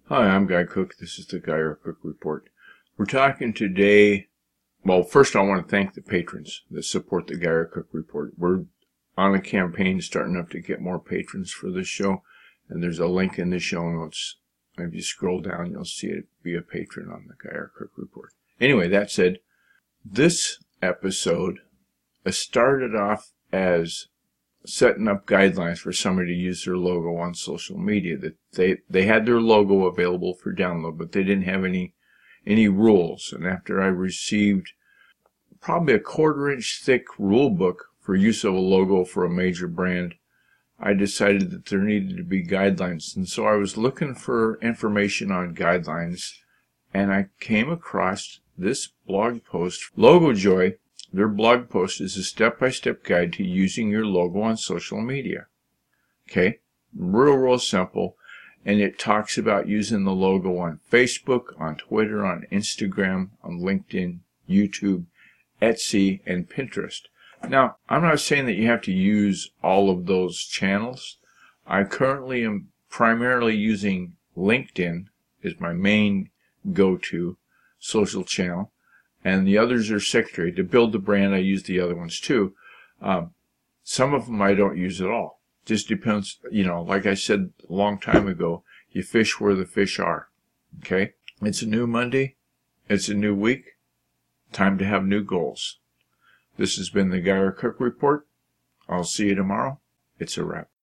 Hi, I'm Guy Cook. This is the Guy Cook Report. We're talking today. Well, first I want to thank the patrons that support the Guy Cook Report. We're on a campaign starting up to get more patrons for this show, and there's a link in the show notes. If you scroll down, you'll see it. Be a patron on the Guy Cook Report. Anyway, that said, this episode started off as setting up guidelines for somebody to use their logo on social media. That they had their logo available for download, but they didn't have any rules. And after I received probably a 1/4-inch thick rule book for use of a logo for a major brand, I decided that there needed to be guidelines. And so I was looking for information on guidelines, and I came across this blog post. LogoJoy, their blog post is a step-by-step guide to using your logo on social media. Okay, real simple, and it talks about using the logo on Facebook, on Twitter, on Instagram, on LinkedIn, YouTube, Etsy, and Pinterest. Now, I'm not saying that you have to use all of those channels. I currently am primarily using LinkedIn as my main go-to social channel, and the others are secondary. To build the brand, I use the other ones too. Some of them I don't use at all. Just depends, like I said a long time ago, you fish where the fish are. Okay? It's a new Monday. It's a new week. Time to have new goals. This has been the Guy Cook Report. I'll see you tomorrow. It's a wrap.